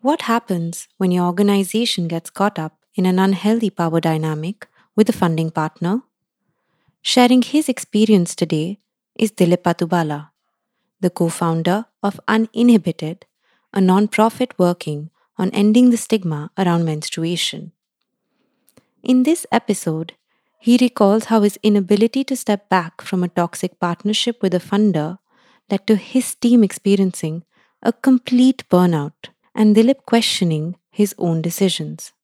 What happens when your organization gets caught up in an unhealthy power dynamic with a funding partner? Sharing his experience today is Dilip Patubala, the co founder of Uninhibited, a non-profit working on ending the stigma around menstruation. In this episode, he recalls how his inability to step back from a toxic partnership with a funder led to his team experiencing a complete burnout and Dilip questioning his own decisions.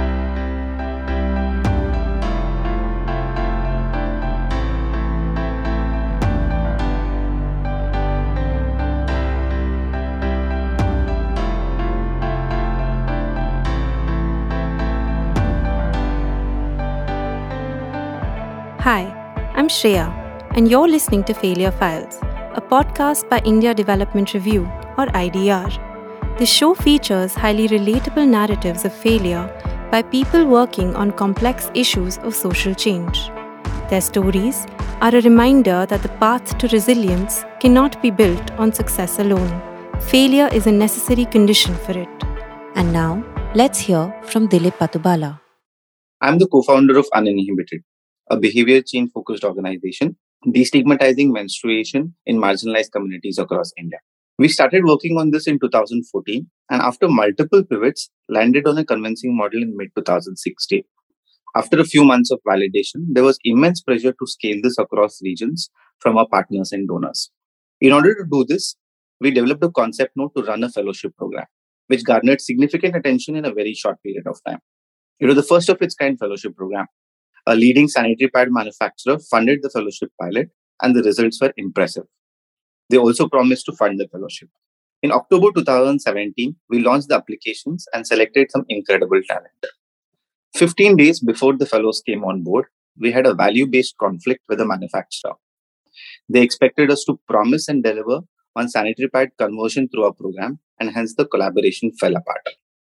Hi, I'm Shreya, and you're listening to Failure Files, a podcast by India Development Review, or IDR. The show features highly relatable narratives of failure by people working on complex issues of social change. Their stories are a reminder that the path to resilience cannot be built on success alone. Failure is a necessary condition for it. And now, let's hear from Dilip Patubala. I'm the co-founder of Uninhibited, a behavior change-focused organization destigmatizing menstruation in marginalized communities across India. We started working on this in 2014 and after multiple pivots, landed on a convincing model in mid-2016. After a few months of validation, there was immense pressure to scale this across regions from our partners and donors. In order to do this, we developed a concept note to run a fellowship program, which garnered significant attention in a very short period of time. It was the first of its kind fellowship program. A leading sanitary pad manufacturer funded the fellowship pilot, and the results were impressive. They also promised to fund the fellowship. In October 2017, we launched the applications and selected some incredible talent. 15 days before the fellows came on board, we had a value-based conflict with the manufacturer. They expected us to promise and deliver on sanitary pad conversion through our program, and hence the collaboration fell apart.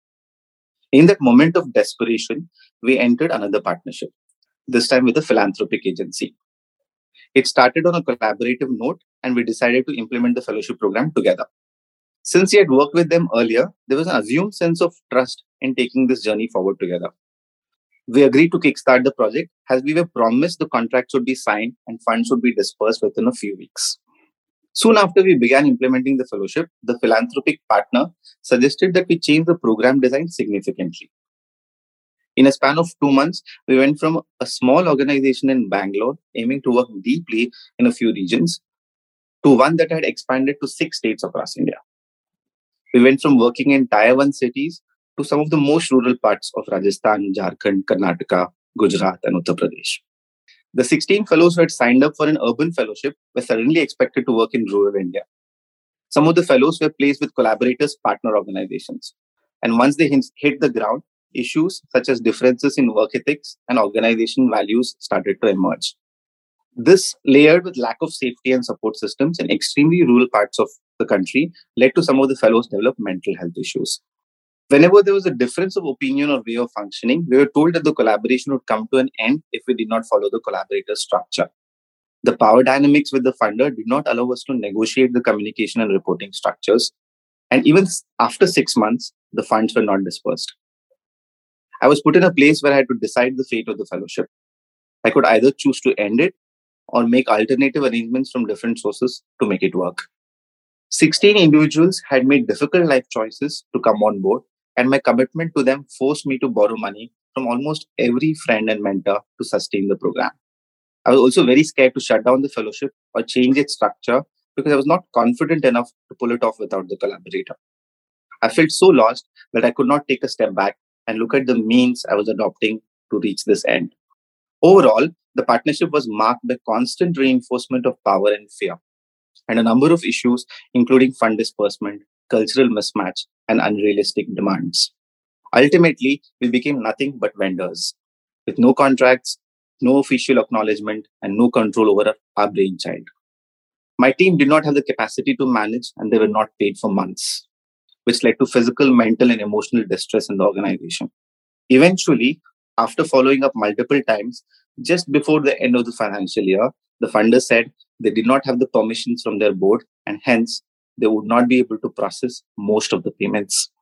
In that moment of desperation, we entered another partnership, this time with a philanthropic agency. It started on a collaborative note, and we decided to implement the fellowship program together. Since we had worked with them earlier, there was an assumed sense of trust in taking this journey forward together. We agreed to kickstart the project as we were promised the contracts would be signed and funds would be dispersed within a few weeks. Soon after we began implementing the fellowship, the philanthropic partner suggested that we change the program design significantly. In a span of 2 months, we went from a small organization in Bangalore aiming to work deeply in a few regions to one that had expanded to 6 states across India. We went from working in Tier 1 cities to some of the most rural parts of Rajasthan, Jharkhand, Karnataka, Gujarat, and Uttar Pradesh. The 16 fellows who had signed up for an urban fellowship were suddenly expected to work in rural India. Some of the fellows were placed with collaborators' partner organizations. And once they hit the ground, issues such as differences in work ethics and organization values started to emerge. This, layered with lack of safety and support systems in extremely rural parts of the country, led to some of the fellows develop mental health issues. Whenever there was a difference of opinion or way of functioning, we were told that the collaboration would come to an end if we did not follow the collaborator structure. The power dynamics with the funder did not allow us to negotiate the communication and reporting structures. And even after 6 months, the funds were not dispersed. I was put in a place where I had to decide the fate of the fellowship. I could either choose to end it or make alternative arrangements from different sources to make it work. 16 individuals had made difficult life choices to come on board, and my commitment to them forced me to borrow money from almost every friend and mentor to sustain the program. I was also very scared to shut down the fellowship or change its structure because I was not confident enough to pull it off without the collaborator. I felt so lost that I could not take a step back and look at the means I was adopting to reach this end. Overall, the partnership was marked by constant reinforcement of power and fear, and a number of issues, including fund disbursement, cultural mismatch, and unrealistic demands. Ultimately, we became nothing but vendors, with no contracts, no official acknowledgement, and no control over our brainchild. My team did not have the capacity to manage, and they were not paid for months, which led to physical, mental, and emotional distress in the organization. Eventually, after following up multiple times, just before the end of the financial year, the funder said they did not have the permissions from their board, and hence they would not be able to process most of the payments.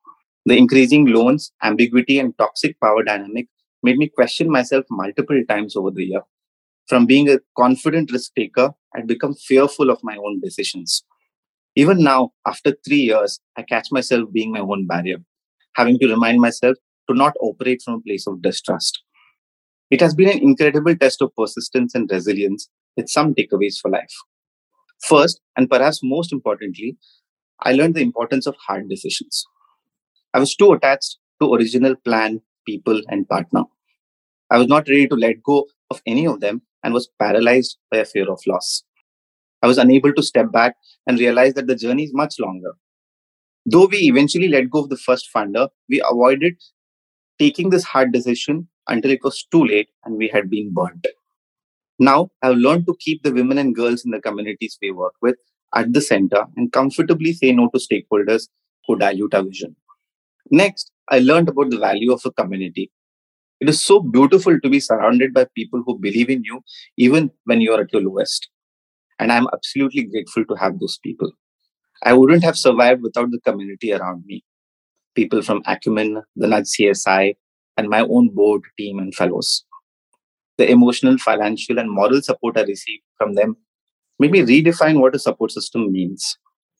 The increasing loans, ambiguity, and toxic power dynamic made me question myself multiple times over the year. From being a confident risk taker, I'd become fearful of my own decisions. Even now, after 3 years, I catch myself being my own barrier, having to remind myself to not operate from a place of distrust. It has been an incredible test of persistence and resilience with some takeaways for life. First, and perhaps most importantly, I learned the importance of hard decisions. I was too attached to original plan, people, and partner. I was not ready to let go of any of them and was paralyzed by a fear of loss. I was unable to step back and realize that the journey is much longer. Though we eventually let go of the first funder, we avoided taking this hard decision until it was too late and we had been burnt. Now, I've learned to keep the women and girls in the communities we work with at the center and comfortably say no to stakeholders who dilute our vision. Next, I learned about the value of a community. It is so beautiful to be surrounded by people who believe in you even when you are at your lowest. And I'm absolutely grateful to have those people. I wouldn't have survived without the community around me. People from Acumen, the Nudge CSI, and my own board, team, and fellows. The emotional, financial, and moral support I received from them made me redefine what a support system means.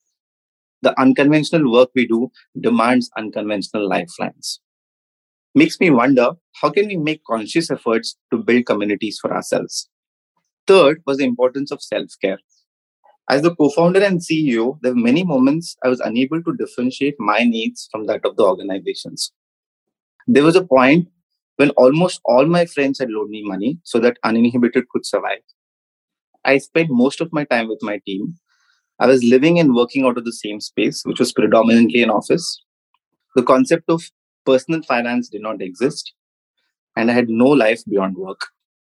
The unconventional work we do demands unconventional lifelines. Makes me wonder, how can we make conscious efforts to build communities for ourselves? Third was the importance of self-care. As the co-founder and CEO, there were many moments I was unable to differentiate my needs from that of the organizations. There was a point when almost all my friends had loaned me money so that Uninhibited could survive. I spent most of my time with my team. I was living and working out of the same space, which was predominantly an office. The concept of personal finance did not exist, and I had no life beyond work.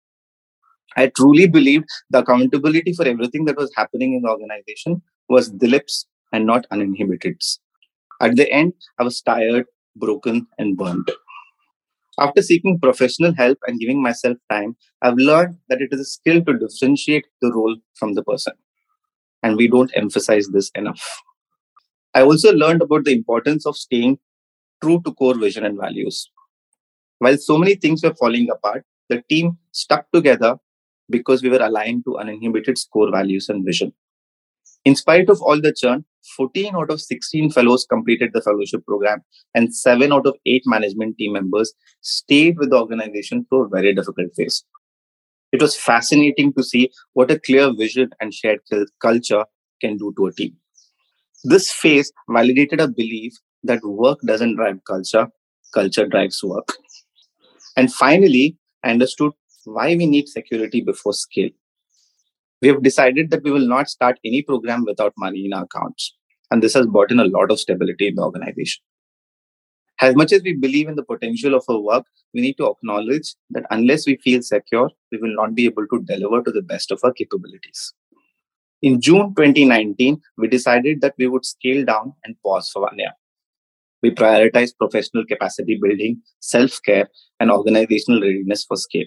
I truly believed the accountability for everything that was happening in the organization was Dilip's and not Uninhibited's. At the end, I was tired, broken, and burnt. After seeking professional help and giving myself time, I've learned that it is a skill to differentiate the role from the person. And we don't emphasize this enough. I also learned about the importance of staying true to core vision and values. While so many things were falling apart, the team stuck together because we were aligned to Uninhibited's core values and vision. In spite of all the churn, 14 out of 16 fellows completed the fellowship program, and 7 out of 8 management team members stayed with the organization through a very difficult phase. It was fascinating to see what a clear vision and shared culture can do to a team. This phase validated a belief that work doesn't drive culture, culture drives work. And finally, I understood why we need security before scale. We have decided that we will not start any program without money in our accounts. And this has brought in a lot of stability in the organization. As much as we believe in the potential of our work, we need to acknowledge that unless we feel secure, we will not be able to deliver to the best of our capabilities. In June 2019, we decided that we would scale down and pause for 1 year. We prioritized professional capacity building, self-care, and organizational readiness for scale.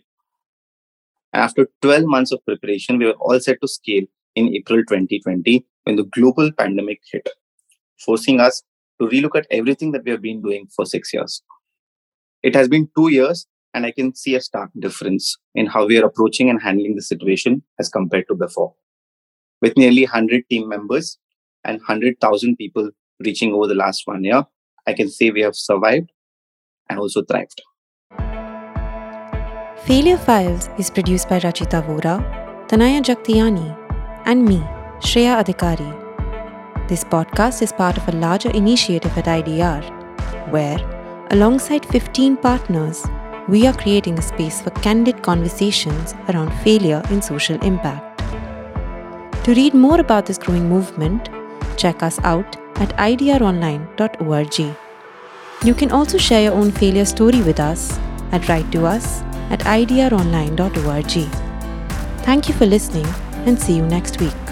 After 12 months of preparation, we were all set to scale in April 2020 when the global pandemic hit, forcing us to relook at everything that we have been doing for 6 years. It has been 2 years, and I can see a stark difference in how we are approaching and handling the situation as compared to before. With nearly 100 team members and 100,000 people reaching over the last 1 year, I can say we have survived and also thrived. Failure Files is produced by Rachita Vora, Tanaya Jagtiani, and me, Shreya Adhikari. This podcast is part of a larger initiative at IDR, where, alongside 15 partners, we are creating a space for candid conversations around failure and social impact. To read more about this growing movement, check us out at idronline.org. You can also share your own failure story with us and write to us at idronline.org. Thank you for listening and see you next week.